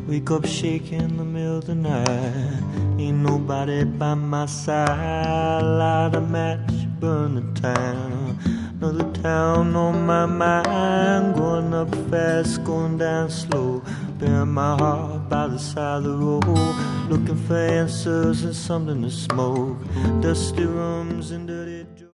Wake up shaking in the middle of the night. Ain't nobody by my side. Light a match, burn the town. Another town on my mind. Going up fast, going down slow. Bearing my heart by the side of the road. Looking for answers and something to smoke. Dusty rooms and dirty